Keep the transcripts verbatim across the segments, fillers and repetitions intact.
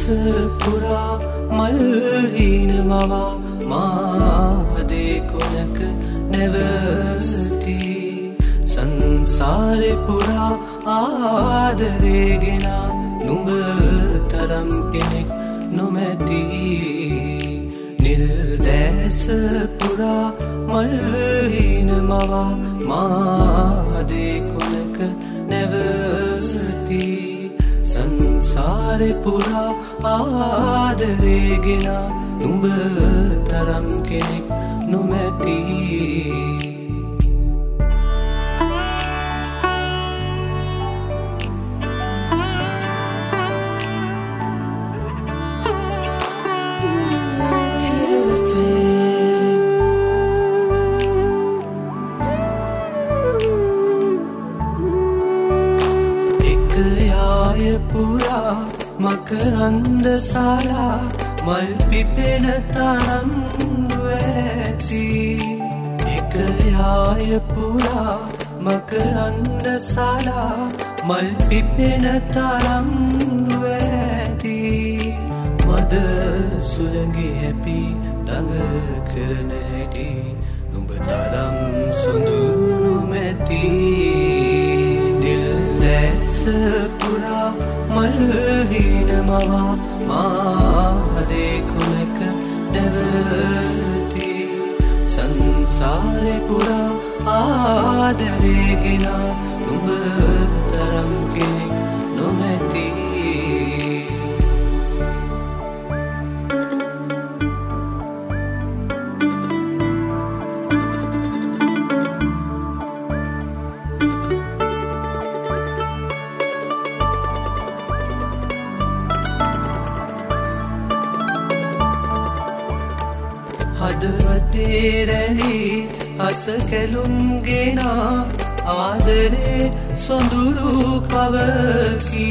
පුරා මල්හින මවා මාදේ කොනක නැවති සංසාරෙ පුරා ආදරේගෙන නුඹ තරම් කෙනෙක් නොමැති නිල් දැස පුරා මල්හින මවා මාදේ කොනක නැවති සංසාරෙ පුරා ආදරේගෙන නුඹ තරම් කෙනෙක් නොමැති පුරා මකරන්ද සාලා මල් පිපෙන තරම් ඇති එක යාය පුරා මකරන්ද සාලා මල් පිපෙන තරම් ඇති මද සුළඟේ හැපි දඟ කරන හැටි නුඹ තරම් සොඳුරු මැති දිල් දැස පුරා මල්හින මවා මාදේ කොනක නැවති සංසාරෙ පුරා ආදරේගෙන නුඹ තරම් කෙනෙක් නොමැති හදවතේ රැඳි අස කැලුම් ගෙනා ආදරේ සොඳුරු කවකි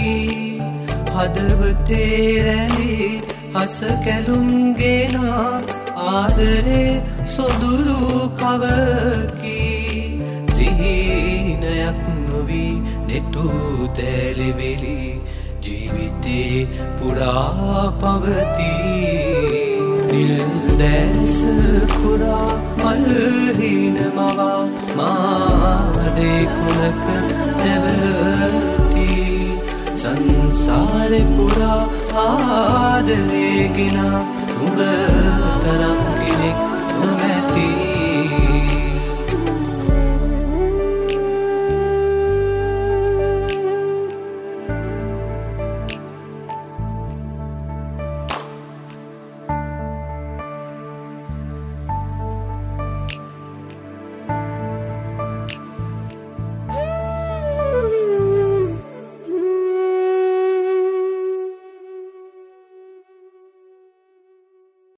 හදවතේ රැඳි අස කැලුම් ගෙනා ආදරේ සොඳුරු කවකි සිහිනයක් නොවි නෙතු දැලිවිලි ජීවිතේ පුරා පවතී නිල් දැස පුරා මල්හින මවා මාදේ කුලක නැවති සංසාරෙ පුරා ආදරේගෙන නුඹ